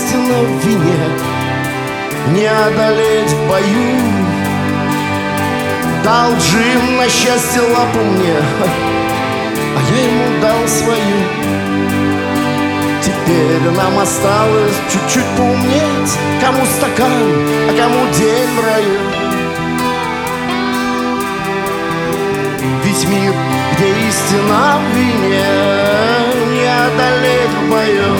истина в вине, не одолеть в бою. Дал Джим на счастье лапу мне, а я ему дал свою. Теперь нам осталось чуть-чуть поумнеть, кому стакан, а кому день в раю. Ведь мир, где истина в вине, не одолеть в бою.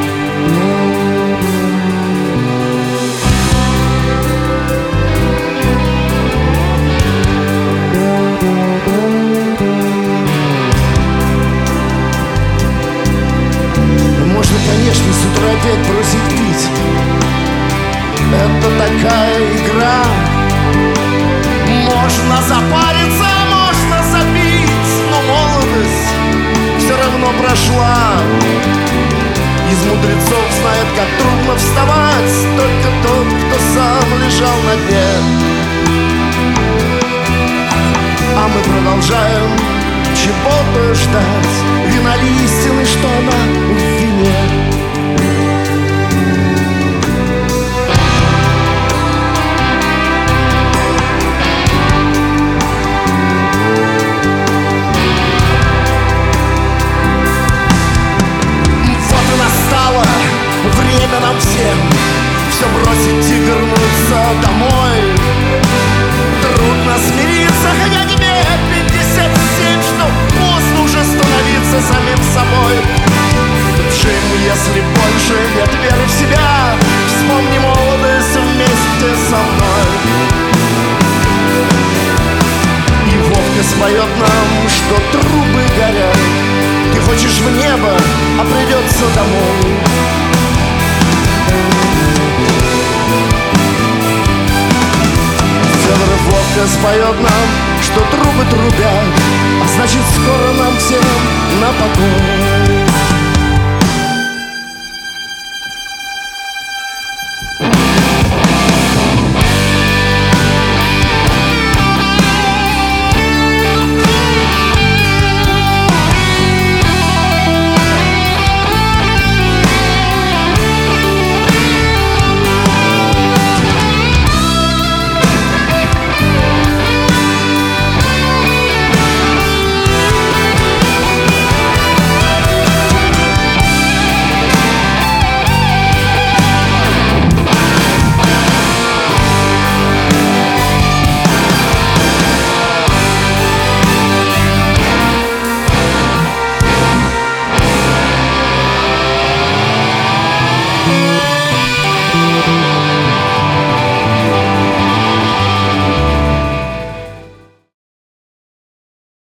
Можно, конечно, с утра опять бросить пить. Это такая игра. Можно запариться, можно забить, но молодость все равно прошла. Из мудрецов знает, как трудно вставать только тот, кто сам лежал на дне. А мы продолжаем чего-то ждать. Вина ли истины, что она в вине? Вот и настало время нам всем все бросить и вернуться домой. Трудно смириться, хотя тебе 57, что поздно уже становиться самим собой. Джим, если больше нет веры в себя, вспомни молодость вместе со мной. И Вовка споет нам, что трубы горят. Ты хочешь в небо, а придется домой. Вовка споет нам, что трубы трубят, а значит, скоро нам всем на покой.